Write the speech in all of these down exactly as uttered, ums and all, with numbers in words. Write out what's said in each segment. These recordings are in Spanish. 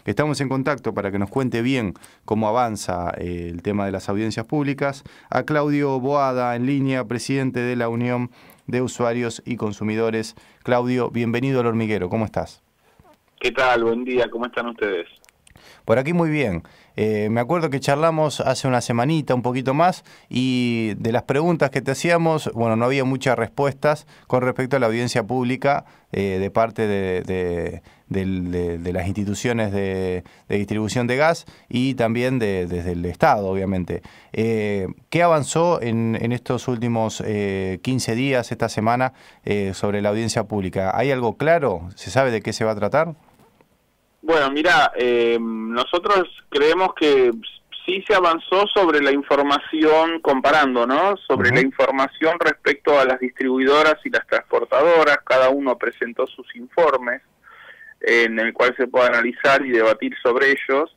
estamos en contacto para que nos cuente bien cómo avanza eh, el tema de las audiencias públicas a Claudio Boada en línea, presidente de la Unión de Usuarios y Consumidores. Claudio, bienvenido al Hormiguero, ¿cómo estás? ¿Qué tal? Buen día, ¿cómo están ustedes? Por aquí muy bien. Eh, me acuerdo que charlamos hace una semanita, un poquito más, y de las preguntas que te hacíamos, bueno, no había muchas respuestas con respecto a la audiencia pública eh, de parte de, de, de, de, de las instituciones de, de distribución de gas y también de, desde el Estado, obviamente. Eh, ¿Qué avanzó en, en estos últimos eh, quince días, esta semana, eh, sobre la audiencia pública? ¿Hay algo claro? ¿Se sabe de qué se va a tratar? Bueno, mira, eh, nosotros creemos que sí se avanzó sobre la información, comparando, ¿no? Sobre uh-huh. la información respecto a las distribuidoras y las transportadoras. Cada uno presentó sus informes en el cual se puede analizar y debatir sobre ellos.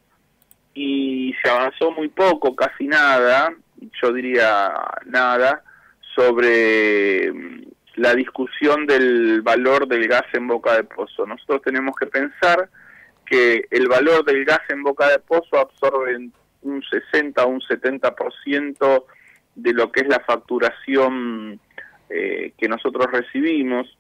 Y se avanzó muy poco, casi nada, yo diría nada, sobre la discusión del valor del gas en boca de pozo. Nosotros tenemos que pensar que el valor del gas en boca de pozo absorbe un sesenta o un setenta por ciento de lo que es la facturación eh, que nosotros recibimos,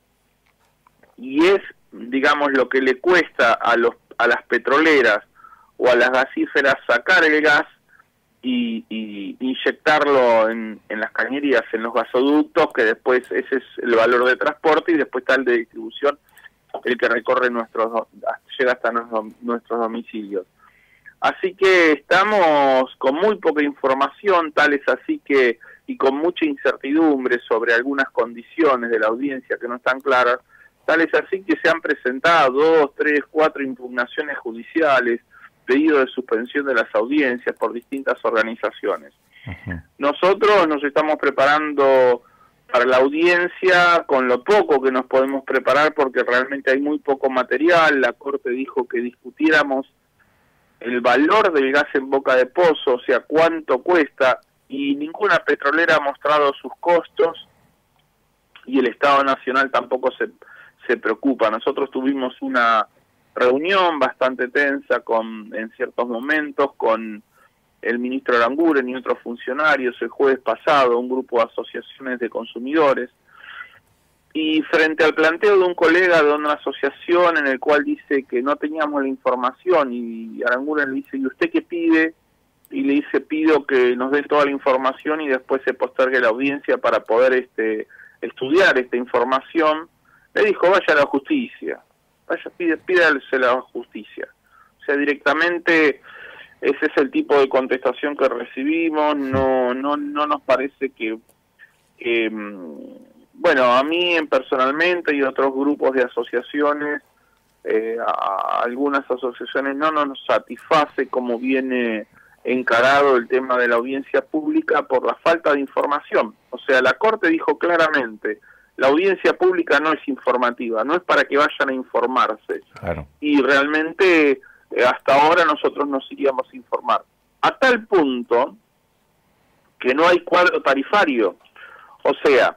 y es, digamos, lo que le cuesta a los a las petroleras o a las gasíferas sacar el gas y, y inyectarlo en, en las cañerías, en los gasoductos, que después ese es el valor de transporte, y después está el de distribución, el que recorre nuestros, llega hasta nuestros, nuestros domicilios. Así que estamos con muy poca información, tal es así que, y con mucha incertidumbre sobre algunas condiciones de la audiencia que no están claras, tal es así que se han presentado dos, tres, cuatro impugnaciones judiciales, pedido de suspensión de las audiencias por distintas organizaciones. Uh-huh. Nosotros nos estamos preparando para la audiencia con lo poco que nos podemos preparar, porque realmente hay muy poco material. La Corte dijo que discutiéramos el valor del gas en boca de pozo, o sea, cuánto cuesta, y ninguna petrolera ha mostrado sus costos, y el Estado Nacional tampoco se, se preocupa. Nosotros tuvimos una reunión bastante tensa con, en ciertos momentos, con el ministro Aranguren y otros funcionarios el jueves pasado, un grupo de asociaciones de consumidores, y frente al planteo de un colega de una asociación en el cual dice que no teníamos la información, y Aranguren le dice, ¿y usted qué pide? Y le dice, pido que nos den toda la información y después se postergue la audiencia para poder este estudiar esta información. Le dijo, vaya a la justicia, vaya, pide, pídase la justicia. O sea, directamente ese es el tipo de contestación que recibimos. No no no nos parece que, que bueno, a mí personalmente y otros grupos de asociaciones, eh, a algunas asociaciones no nos satisface cómo viene encarado el tema de la audiencia pública por la falta de información. O sea, la Corte dijo claramente, la audiencia pública no es informativa, no es para que vayan a informarse. Claro. Y realmente hasta ahora nosotros nos iríamos a informar, a tal punto que no hay cuadro tarifario. O sea,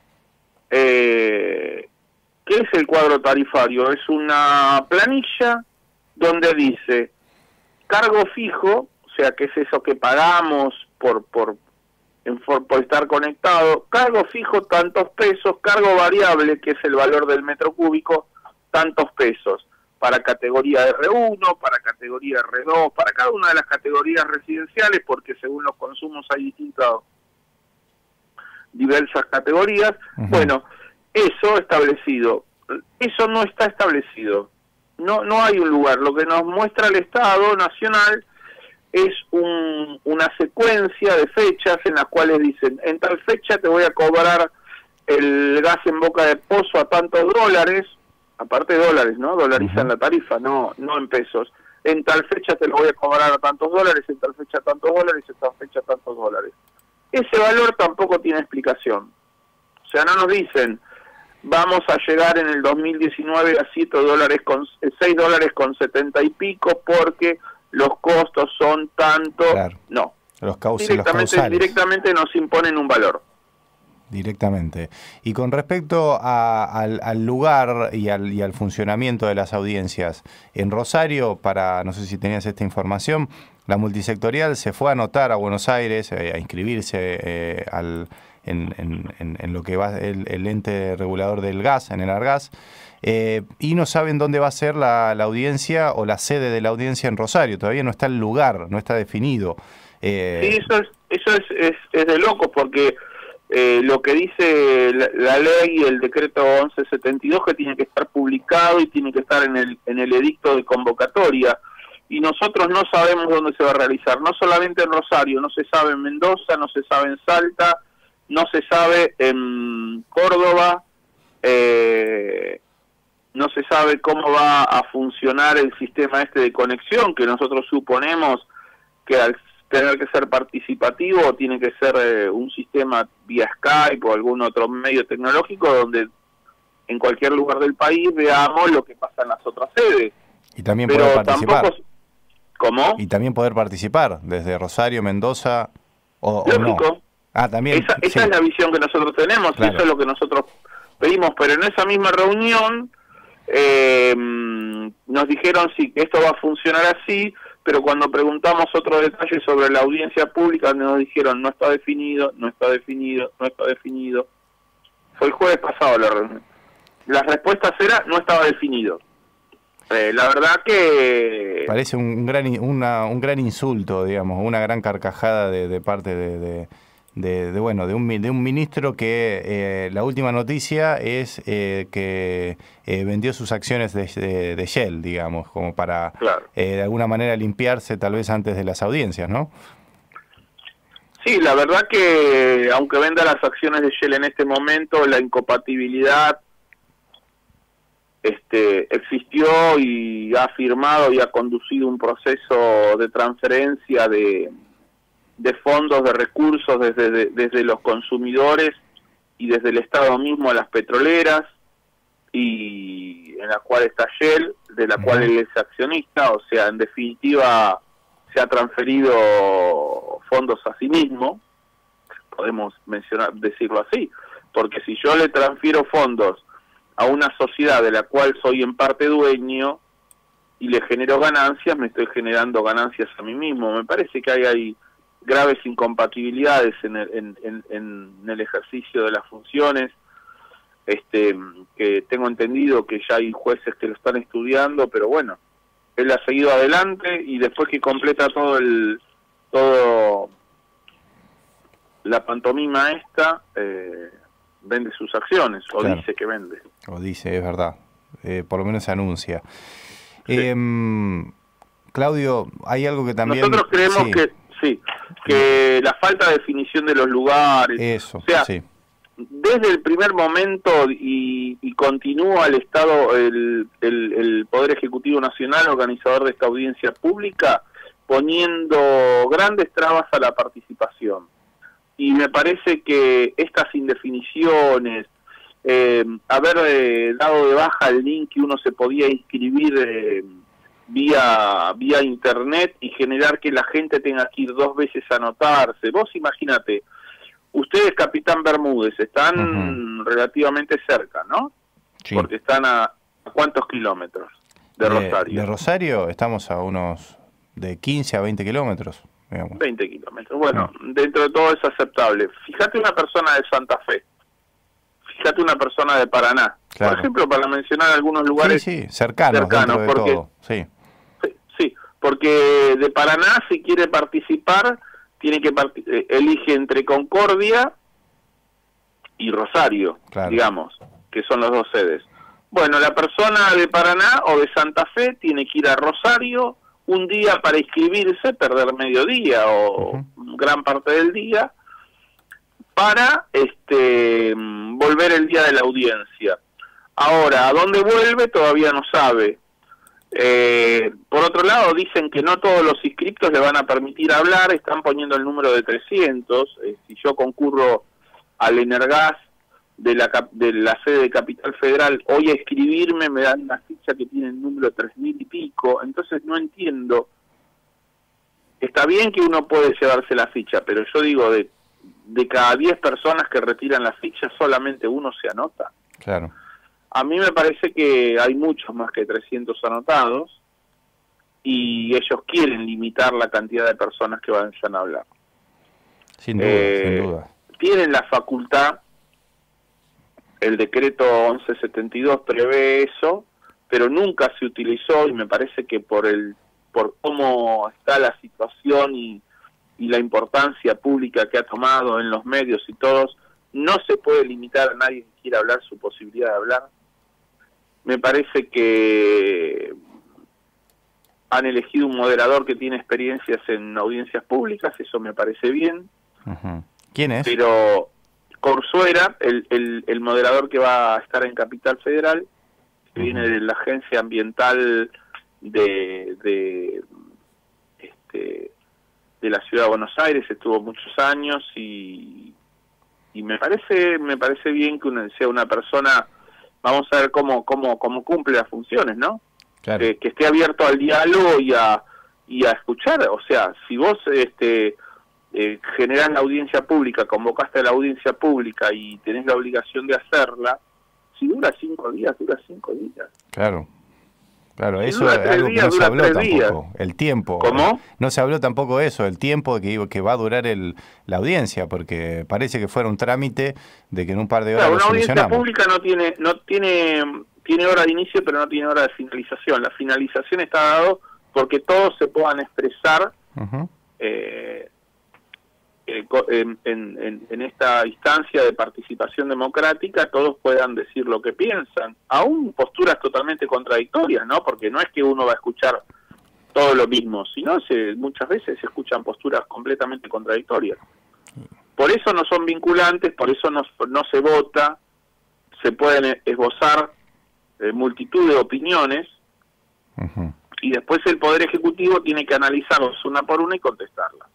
eh, ¿qué es el cuadro tarifario? Es una planilla donde dice cargo fijo, o sea, que es eso que pagamos por, por, por estar conectado, cargo fijo tantos pesos, cargo variable, que es el valor del metro cúbico, tantos pesos, para categoría R uno, para categoría R dos, para cada una de las categorías residenciales, porque según los consumos hay distintas, diversas categorías. Uh-huh. Bueno, eso establecido, eso no está establecido, no no hay un lugar. Lo que nos muestra el Estado Nacional es un, una secuencia de fechas en las cuales dicen, en tal fecha te voy a cobrar el gas en boca de pozo a tantos dólares, aparte de dólares, ¿no? Dolarizan uh-huh. la tarifa, no no en pesos. En tal fecha te lo voy a cobrar a tantos dólares, en tal fecha tantos dólares, en tal fecha tantos dólares. Ese valor tampoco tiene explicación. O sea, no nos dicen, vamos a llegar en el dos mil diecinueve a siete dólares con seis dólares con setenta y pico porque los costos son tanto. Claro. No. Los causales, directamente, los causales. directamente nos imponen un valor. Directamente. Y con respecto a, al, al lugar y al, y al funcionamiento de las audiencias, en Rosario, para, no sé si tenías esta información, la multisectorial se fue a anotar a Buenos Aires, eh, a inscribirse eh, al, en, en, en lo que va el, el ente regulador del gas, en el ARGAS, eh, y no saben dónde va a ser la, la audiencia o la sede de la audiencia en Rosario. Todavía no está el lugar, no está definido. Eh, Sí, eso es, eso es, es, es de locos, porque Eh, lo que dice la, la ley y el decreto once setenta y dos, que tiene que estar publicado y tiene que estar en el, en el edicto de convocatoria, y nosotros no sabemos dónde se va a realizar, no solamente en Rosario, no se sabe en Mendoza, no se sabe en Salta, no se sabe en Córdoba, eh, no se sabe cómo va a funcionar el sistema este de conexión, que nosotros suponemos que al tener que ser participativo, tiene que ser eh, un sistema vía Skype o algún otro medio tecnológico donde en cualquier lugar del país veamos lo que pasa en las otras sedes. Y también Pero poder participar. Tampoco... ¿Cómo? Y también poder participar desde Rosario, Mendoza o, o Lógico. no. Ah, también. Esa, esa sí. es la visión que nosotros tenemos, Claro. y eso es lo que nosotros pedimos, pero en esa misma reunión eh, nos dijeron sí, que esto va a funcionar así, pero cuando preguntamos otros detalles sobre la audiencia pública nos dijeron no está definido, no está definido, no está definido. Fue el jueves pasado la reunión. Las respuestas eran no estaba definido. Eh, la verdad que... Parece un gran una, un gran insulto, digamos, una gran carcajada de, de parte de, de, de, de bueno de un de un ministro que eh, la última noticia es eh, que eh, vendió sus acciones de, de, de Shell, digamos, como para Claro. eh, de alguna manera limpiarse tal vez antes de las audiencias, ¿no? Sí, la verdad que aunque venda las acciones de Shell en este momento, la incompatibilidad este, existió y ha firmado y ha conducido un proceso de transferencia de, de fondos, de recursos desde, de, desde los consumidores y desde el Estado mismo a las petroleras, y en la cual está Shell, de la cual él es accionista, o sea, en definitiva se ha transferido fondos a sí mismo, podemos mencionar, decirlo así, porque si yo le transfiero fondos a una sociedad de la cual soy en parte dueño y le genero ganancias, me estoy generando ganancias a mí mismo. Me parece que hay, hay graves incompatibilidades en el, en, en, en el ejercicio de las funciones, este que tengo entendido que ya hay jueces que lo están estudiando, pero bueno, él ha seguido adelante y después que completa todo el todo la pantomima esta, eh, vende sus acciones, o Claro. dice que vende. O dice, es verdad, eh, por lo menos se anuncia. Sí. Eh, Claudio, hay algo que también... Nosotros creemos sí, que sí, que la falta de definición de los lugares, Eso, o sea, sí. desde el primer momento y, y continúa el Estado, el, el, el Poder Ejecutivo Nacional, organizador de esta audiencia pública, poniendo grandes trabas a la participación. Y me parece que estas indefiniciones, eh, haber eh, dado de baja el link que uno se podía inscribir eh, vía vía internet y generar que la gente tenga que ir dos veces a anotarse. Vos imagínate, ustedes, Capitán Bermúdez, están uh-huh. relativamente cerca, ¿no? Sí. Porque están a, a ¿cuántos kilómetros de, de Rosario? De Rosario estamos a unos de quince a veinte kilómetros. Digamos. veinte kilómetros. Bueno, uh-huh. dentro de todo es aceptable. Fíjate una persona de Santa Fe. Fíjate una persona de Paraná. Claro. Por ejemplo, para mencionar algunos lugares sí, sí, cercanos, cercanos dentro de porque, todo. Sí. sí, sí, porque de Paraná, si quiere participar, tiene que part- eh, elige entre Concordia y Rosario, claro. digamos, que son las dos sedes. Bueno, la persona de Paraná o de Santa Fe tiene que ir a Rosario un día para inscribirse, perder medio día o uh-huh. gran parte del día, para este volver el día de la audiencia. Ahora, ¿a dónde vuelve? Todavía no sabe. Eh, por otro lado, dicen que no todos los inscriptos le van a permitir hablar, están poniendo el número de trescientos. Eh, si yo concurro al Energas de la, de la sede de Capital Federal hoy a escribirme, me dan una ficha que tiene el número tres mil y pico, entonces no entiendo. Está bien que uno puede llevarse la ficha, pero yo digo, de de cada diez personas que retiran la ficha solamente uno se anota. Claro. A mí me parece que hay muchos más que trescientos anotados y ellos quieren limitar la cantidad de personas que vayan a hablar. Sin duda, eh, sin duda. Tienen la facultad, el decreto once setenta y dos prevé eso, pero nunca se utilizó y me parece que por el por cómo está la situación y, y la importancia pública que ha tomado en los medios y todos, no se puede limitar a nadie que quiera hablar su posibilidad de hablar. Me parece que han elegido un moderador que tiene experiencias en audiencias públicas, eso me parece bien. Uh-huh. ¿Quién es? Pero Corsuera, el, el, el moderador que va a estar en Capital Federal, que uh-huh. viene de la Agencia Ambiental de, de, este, de la Ciudad de Buenos Aires, estuvo muchos años y, y me parece me parece bien que una, sea una persona, vamos a ver cómo cómo cómo cumple las funciones, ¿no? Claro. Que, que esté abierto al diálogo y a y a escuchar, o sea, si vos este eh, generás la audiencia pública, convocaste a la audiencia pública y tenés la obligación de hacerla, si dura cinco días, dura cinco días. Claro. Claro, si eso es algo días, que no se habló tampoco, días. el tiempo. ¿Cómo? No se habló tampoco de eso, el tiempo que, que va a durar el, la audiencia, porque parece que fuera un trámite de que en un par de horas claro, lo una audiencia solucionamos. Pública no tiene, no tiene, tiene hora de inicio, pero no tiene hora de finalización. La finalización está dado porque todos se puedan expresar uh-huh. eh, en, en, en esta instancia de participación democrática, todos puedan decir lo que piensan, aún posturas totalmente contradictorias, ¿no? Porque no es que uno va a escuchar todo lo mismo, sino se, muchas veces se escuchan posturas completamente contradictorias. Por eso no son vinculantes, por eso no, no se vota, se pueden esbozar eh, multitud de opiniones uh-huh. y después el Poder Ejecutivo tiene que analizarlos una por una y contestarlas.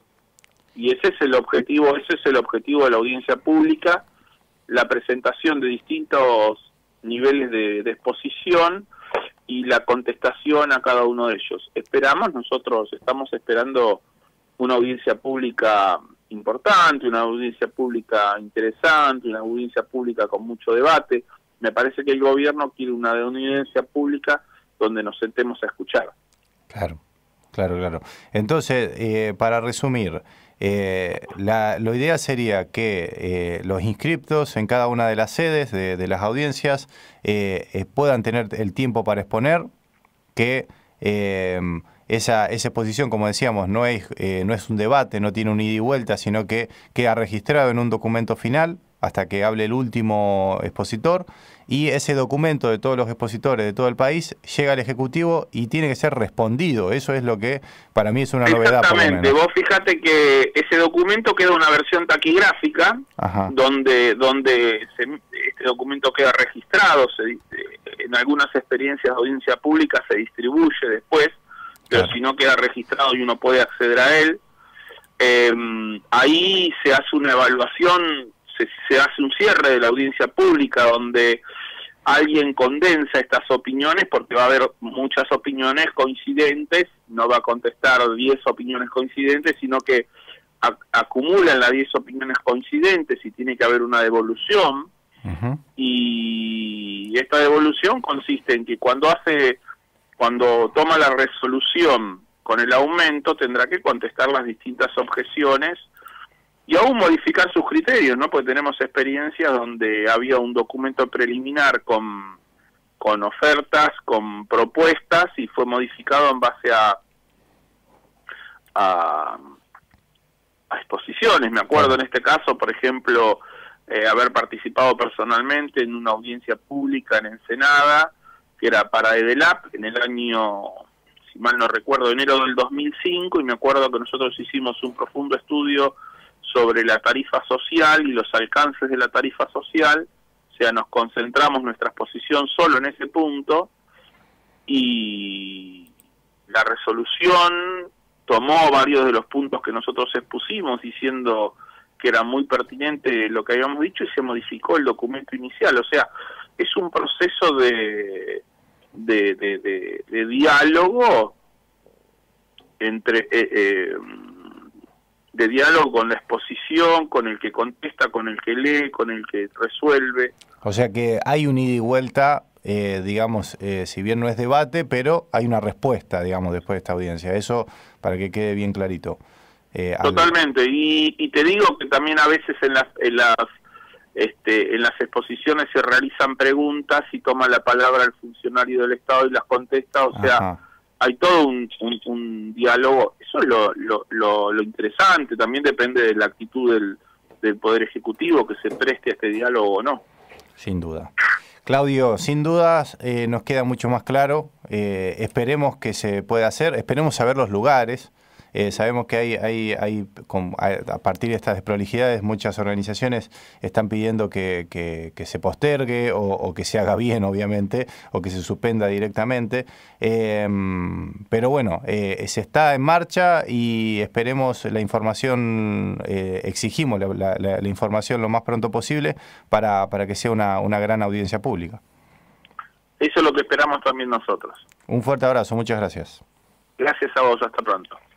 Y ese es el objetivo, ese es el objetivo de la audiencia pública, la presentación de distintos niveles de, de exposición y la contestación a cada uno de ellos. Esperamos, nosotros estamos esperando una audiencia pública importante, una audiencia pública interesante, una audiencia pública con mucho debate. Me parece que el gobierno quiere una audiencia pública donde nos sentemos a escuchar. Claro, claro, claro. Entonces, eh, para resumir, Eh, la, lo ideal sería que eh, los inscriptos en cada una de las sedes de, de las audiencias eh, eh, puedan tener el tiempo para exponer, que eh, esa, esa exposición, como decíamos, no es, eh, no es un debate, no tiene un ida y vuelta, sino que queda registrado en un documento final hasta que hable el último expositor, y ese documento de todos los expositores de todo el país llega al Ejecutivo y tiene que ser respondido. Eso es lo que para mí es una novedad. Exactamente, vos fíjate que ese documento queda una versión taquigráfica, Ajá. donde donde se, este documento queda registrado, se, en algunas experiencias de audiencia pública se distribuye después, pero claro. si no queda registrado y uno puede acceder a él. Eh, ahí se hace una evaluación, se, se hace un cierre de la audiencia pública donde alguien condensa estas opiniones, porque va a haber muchas opiniones coincidentes, no va a contestar diez opiniones coincidentes, sino que a, acumulan las diez opiniones coincidentes y tiene que haber una devolución. Uh-huh. Y esta devolución consiste en que cuando hace, cuando toma la resolución con el aumento, tendrá que contestar las distintas objeciones y aún modificar sus criterios, ¿no? Porque tenemos experiencias donde había un documento preliminar con, con ofertas, con propuestas, y fue modificado en base a, a, a exposiciones. Me acuerdo en este caso, por ejemplo, eh, haber participado personalmente en una audiencia pública en Ensenada, que era para EDELAP, en el año, si mal no recuerdo, enero del dos mil cinco, y me acuerdo que nosotros hicimos un profundo estudio sobre la tarifa social y los alcances de la tarifa social, o sea, nos concentramos nuestra exposición solo en ese punto, y la resolución tomó varios de los puntos que nosotros expusimos, diciendo que era muy pertinente lo que habíamos dicho, y se modificó el documento inicial. O sea, es un proceso de, de, de, de, de diálogo entre... Eh, eh, de diálogo con la exposición, con el que contesta, con el que lee, con el que resuelve. O sea que hay un ida y vuelta, eh, digamos, eh, si bien no es debate, pero hay una respuesta, digamos, después de esta audiencia. Eso para que quede bien clarito. Eh, Totalmente. Y, y te digo que también a veces en las, en las, este, en las exposiciones se realizan preguntas y toma la palabra el funcionario del Estado y las contesta. O sea, ajá, hay todo un, un, un diálogo. Eso es lo, lo, lo, lo interesante. También depende de la actitud del, del Poder Ejecutivo que se preste a este diálogo o no. Sin duda. Claudio, sin dudas eh, nos queda mucho más claro. Eh, esperemos que se pueda hacer, esperemos saber los lugares. Eh, sabemos que hay, hay, hay con, a partir de estas desprolijidades, muchas organizaciones están pidiendo que, que, que se postergue o, o que se haga bien, obviamente, o que se suspenda directamente. Eh, pero bueno, eh, se está en marcha y esperemos la información, eh, exigimos la, la, la, la información lo más pronto posible para, para que sea una, una gran audiencia pública. Eso es lo que esperamos también nosotros. Un fuerte abrazo, muchas gracias. Gracias a vos, hasta pronto.